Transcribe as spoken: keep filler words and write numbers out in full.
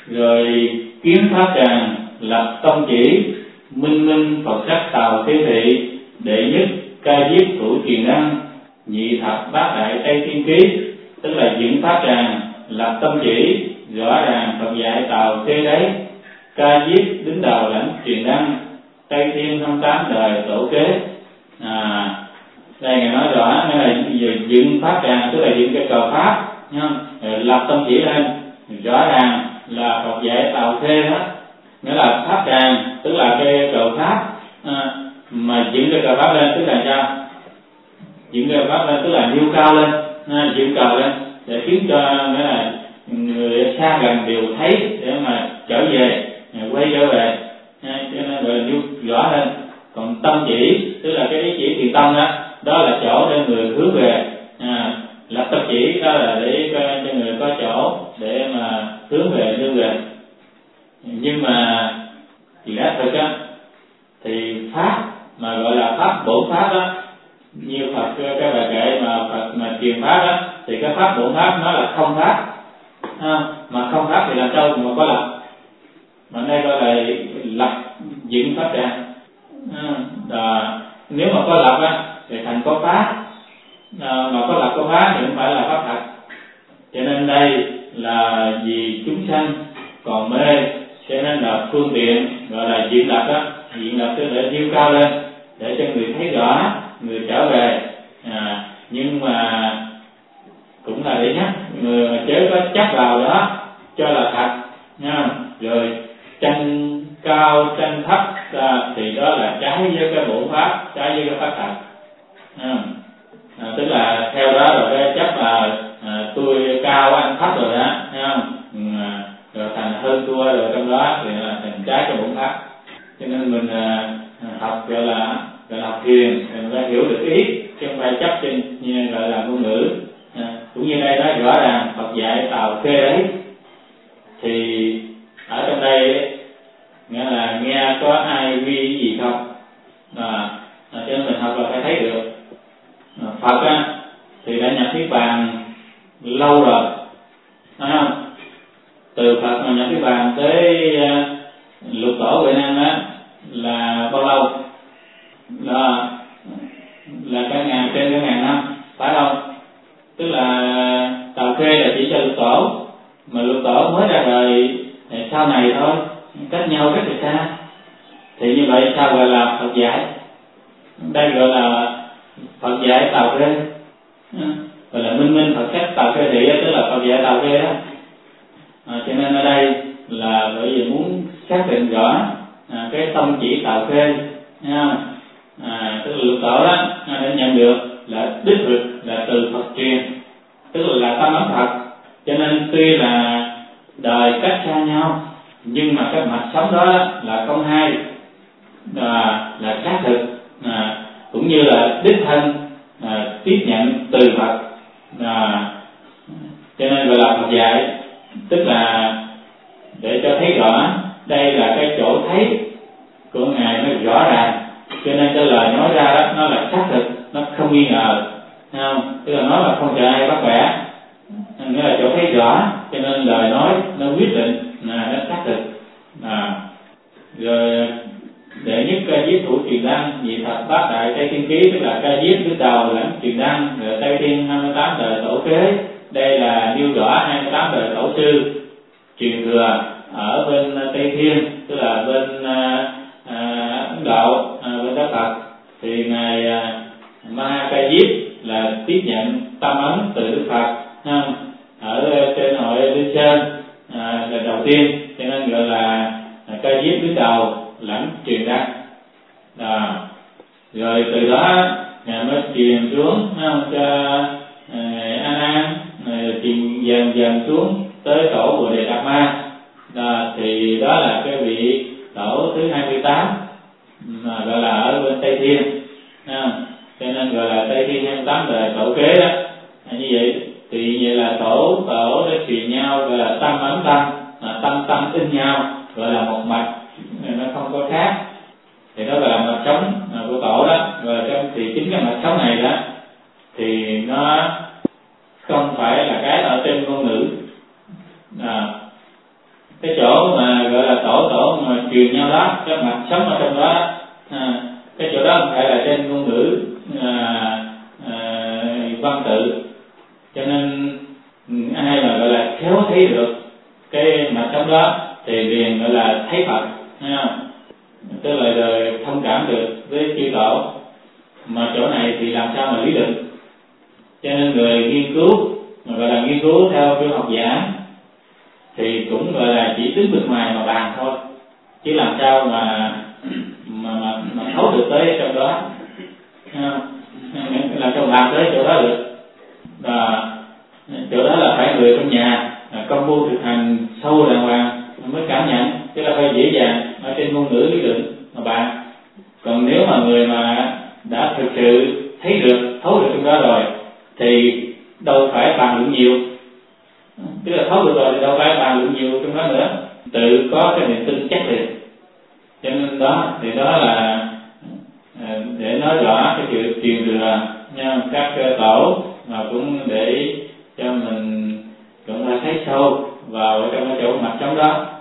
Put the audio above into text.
rồi kiến pháp tràng, lập tông chỉ, minh minh Phật sắc tào thế thị, đệ nhất ca diếp thủ truyền đăng, nhị thập bát đại tây thiên ký. Tức là dựng pháp tràng, lập tâm chỉ, rõ ràng Phật dạy tào thế đấy, ca diếp đứng đầu lãnh truyền đăng, tây thiên năm tám đời tổ kế. À, đây ngài nói rõ nghĩa là dựng pháp tràng tức là dựng cái cờ pháp nha, lập tâm chỉ lên, rõ ràng là Phật dạy tào thế đó, nghĩa là pháp tràng tức là cái cờ pháp, à, mà dựng cái cờ pháp lên tức là sao? Dựng cờ pháp lên tức là nêu cao lên, à, dựng cờ lên để khiến cho nghĩa là người xa gần đều thấy để mà trở về, quay trở về, à, cho nên gọi là nêu rõ lên. Còn tâm chỉ tức là cái ý chỉ thiền tâm đó, đó là chỗ để người hướng về, à, lập tâm chỉ đó là để cho người có chỗ để mà hướng về đưa về. Nhưng mà lẽ thực á thì pháp mà gọi là pháp bổn pháp đó, như Phật cái bài kệ mà Phật mà truyền pháp đó, thì cái pháp bổn pháp nó là không pháp, à, mà không pháp thì làm sao mà có lập, mà đây gọi là lập dựng pháp tràng. À, nếu mà có lập á thì thành có pháp, à, mà có lập có pháp thì không phải là pháp thật. Cho nên đây là vì chúng sanh còn mê, cho nên là phương tiện gọi là diện lập đó, diện lập tức để nêu cao lên để cho người thấy rõ, người trở về. À, nhưng mà cũng là để nhắc người mà chớ có chắc vào đó cho là thật nha, rồi tranh cao tranh thấp, à, thì đó là trái với cái bổn pháp, trái với cái pháp thật. À, à, tức là theo đó rồi cái chấp là à, tôi cao anh thấp rồi đó, thấy không? À, rồi thành hơn thua rồi trong đó thì là thành trái cái bổn pháp. Cho nên mình à, học gọi là gọi là học thiền mình phải hiểu được ý, chứ không phải chấp trên như gọi là ngôn ngữ. À, cũng như đây nói rõ ràng Phật dạy tào khê đấy, thì ở trong đây nghĩa là nghe có ai vi gì không, à, à, cho nên mình học là phải thấy được. À, Phật á thì đã nhập niết bàn lâu rồi, phải không? Từ Phật mà nhập niết bàn tới uh, lục tổ Huệ Năng á là bao lâu? Là là cả ngàn, trên cả ngàn năm, phải không? Tức là tào khê là chỉ cho lục tổ, mà lục tổ mới ra đời sau này thôi, cách nhau rất là xa. Thì như vậy sao gọi là Phật dạy? Đây gọi là Phật dạy tào khê, gọi là minh minh Phật cách tào khê thị, tức là Phật dạy tào khê đó. À, cho nên ở đây là bởi vì muốn xác định rõ à, cái tông chỉ tào khê, à, tức là lục tổ đó để nhận được là đích thực là từ Phật truyền, tức là, là tâm ấn Phật. Cho nên tuy là đời cách xa nhau nhưng mà cái mạch sống đó là không hai, à, là xác thực, à, cũng như là đích thân à, tiếp nhận từ Phật, à, cho nên gọi là Phật dạy, tức là để cho thấy rõ đây là cái chỗ thấy của ngài nó rõ ràng, cho nên cái lời nói ra đó nó là xác thực, nó không nghi ngờ, không? Tức là nói là không chờ ai bắt bẻ, nghĩa là chỗ thấy rõ, cho nên lời nói nó quyết định là nó xác thực. À, rồi đệ nhất ca diếp thủ truyền đăng, nhị thập bát đại tây thiên ký, tức là ca diếp thứ đầu lãnh truyền đăng, rồi tây thiên hai mươi tám đời tổ kế. Đây là nêu rõ hai mươi tám đời tổ sư truyền thừa ở bên Tây Thiên, tức là bên à, à, Ấn Độ, à, bên Đức Phật. Thì ngài à, Ma Ca Diếp là tiếp nhận tâm ấn từ Đức Phật, ha, ở trên hội Linh Sơn à, là đầu tiên, cho nên gọi là Ca Diếp đứng đầu lãnh truyền đăng. À, rồi từ đó ngài mới truyền xuống ha, cho ngài A Nan, truyền dần dần xuống tới tổ Bồ Đề Đạt Ma. À, thì đó là cái vị tổ thứ hai mươi tám mà gọi là ở bên Tây Thiên, à, cho nên gọi là Tây Thiên hai mươi tám đời tổ kế đó. À, như vậy thì vậy là tổ tổ để truyền nhau gọi là tâm ấn tâm, à, tâm tâm in nhau, gọi là một mạch, nó không có khác, thì đó là mạch sống của tổ đó. Rồi trong thì chính cái mạch sống này đó thì nó không phải là cái ở trên ngôn ngữ, à, cái chỗ mà gọi là tổ tổ mà truyền nhau đó, cái mạch sống ở trong đó, à, cái chỗ đó không phải là trên ngôn ngữ à, à, văn tự, cho nên ai mà gọi là khéo thấy được cái mạch sống đó thì liền gọi là thấy Phật, thấy không? Tức là rồi thông cảm được với chư tổ. Mà chỗ này thì làm sao mà lý luận, cho nên người nghiên cứu mà gọi là nghiên cứu theo phương học giả thì cũng gọi là chỉ đứng bên ngoài mà bàn thôi, chứ làm sao mà mà mà, mà thấu được tới trong đó, làm sao làm tới chỗ đó được. Và chỗ đó là phải người trong nhà công phu thực hành sâu đàng hoàng mới cảm nhận, chứ là phải dễ dàng ở trên ngôn ngữ lý luận mà bàn. Còn nếu mà người mà đã thực sự thấy được, thấu được trong đó rồi thì đâu phải bàn luận nhiều, tức là thấu được rồi thì đâu phải bàn luận nhiều trong đó nữa, tự có cái niềm tin chắc liền. Cho nên đó thì đó là để nói rõ cái chuyện truyền thừa nha, các tổ, mà cũng để cho mình cũng phải thấy sâu vào trong cái chỗ mặt trong đó.